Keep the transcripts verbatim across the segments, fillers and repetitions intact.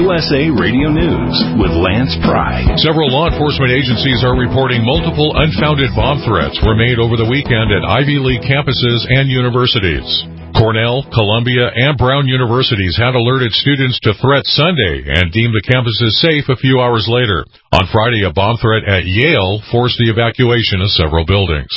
U S A Radio News with Lance Pry. Several law enforcement agencies are reporting multiple unfounded bomb threats were made over the weekend at Ivy League campuses and universities. Cornell, Columbia, and Brown universities had alerted students to threats Sunday and deemed the campuses safe a few hours later. On Friday, a bomb threat at Yale forced the evacuation of several buildings.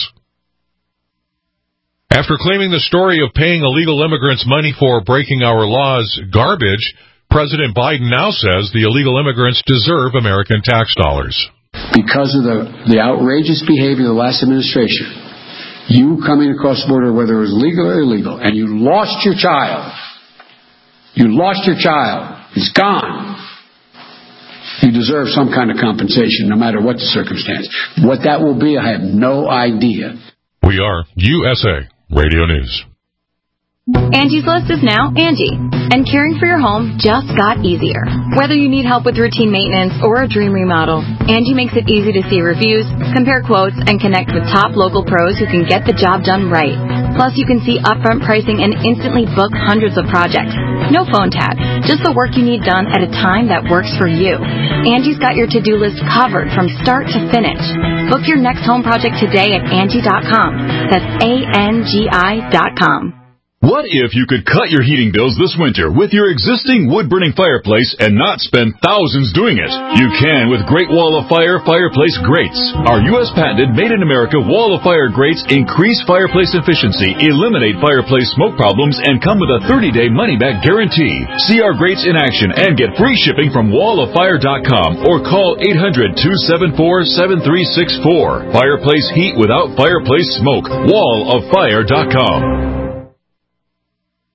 After claiming the story of paying illegal immigrants money for breaking our laws garbage, President Biden now says the illegal immigrants deserve American tax dollars. Because of the, the outrageous behavior of the last administration, you coming across the border, whether it was legal or illegal, and you lost your child. You lost your child. He's gone. You deserve some kind of compensation, no matter what the circumstance. What that will be, I have no idea. We are U S A Radio News. Angie's List is now Angie, and caring for your home just got easier. Whether you need help with routine maintenance or a dream remodel, Angie makes it easy to see reviews, compare quotes, and connect with top local pros who can get the job done right. Plus, you can see upfront pricing and instantly book hundreds of projects. No phone tag, just the work you need done at a time that works for you. Angie's got your to-do list covered from start to finish. Book your next home project today at Angie dot com. That's A N G I dot com. What if you could cut your heating bills this winter with your existing wood-burning fireplace and not spend thousands doing it? You can with Great Wall of Fire fireplace grates. Our U S patented made-in-America Wall of Fire grates increase fireplace efficiency, eliminate fireplace smoke problems, and come with a thirty-day money-back guarantee. See our grates in action and get free shipping from wall of fire dot com or call eight hundred, two seven four, seven three six four. Fireplace heat without fireplace smoke. wall of fire dot com.